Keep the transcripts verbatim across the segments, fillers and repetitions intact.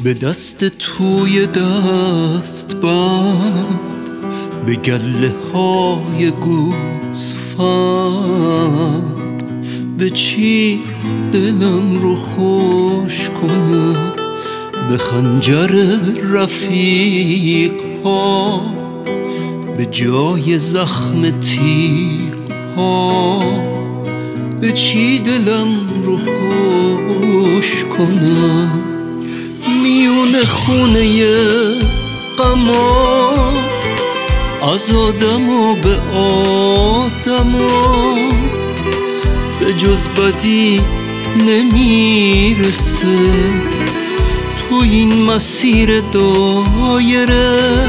به دست توی دست بند، به گله های گوسفند، به چی دلم رو خوش کنم؟ به خنجر رفیق ها، به جای زخم تیغ ها، به چی دلم رو خوش کنم؟ میون خونه غما، از آدم و به آدما، به جز بدی نمیرسه تو این مسیر دایره.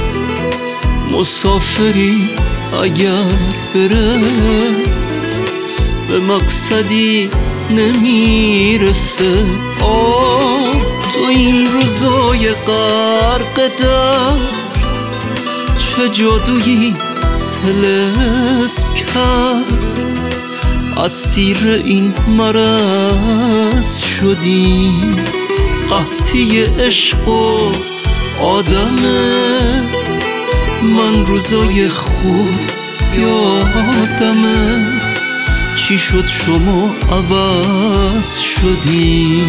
مسافری اگر بره به مقصدی نمیرسه. آه تو این روزای غرق درد چه جادویی طلسم کرد؟ اسیر این مرض شدیم، قحطی عشق و آدمه. من روزای خوب یادمه، چی شد شما عوض شدی؟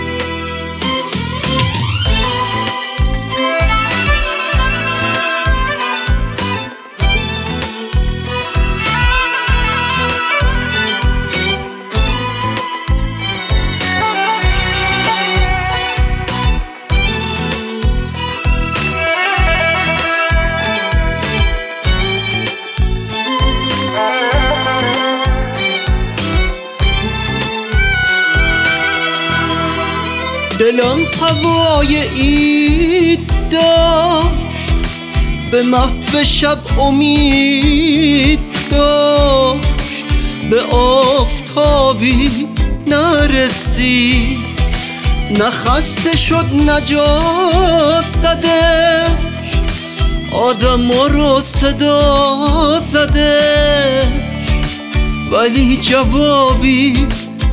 دلم هوای عید داشت، به محو شب امید داشت، به آفتابی نرسید، نه خسته شد نجات زده، آدما رو صدا زده، ولی جوابی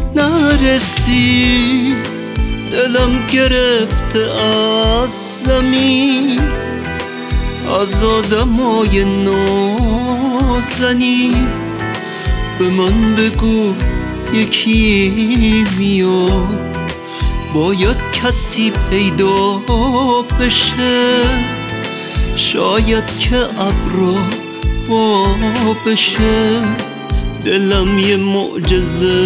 نرسید. دلم گرفته از زمین، از آدمای نازنین. به من بگو یکی میاد، باید کسی پیدا بشه، شاید که ابرا وا بشه. دلم یه معجزه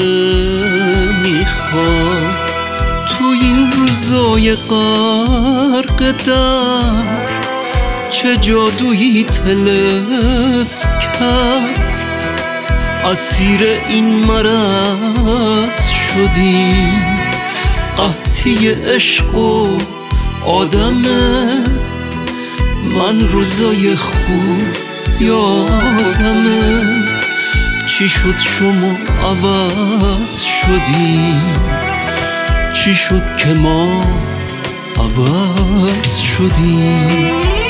میخواد تو این روزای غرق درد، چه جادویی طلسم کرد؟ اسیر این مرض شدیم، قحطی عشق و آدمه. من روزای خوب یادمه، چی شد شما عوض شدیم؟ چی شد که ما عوض شدیم؟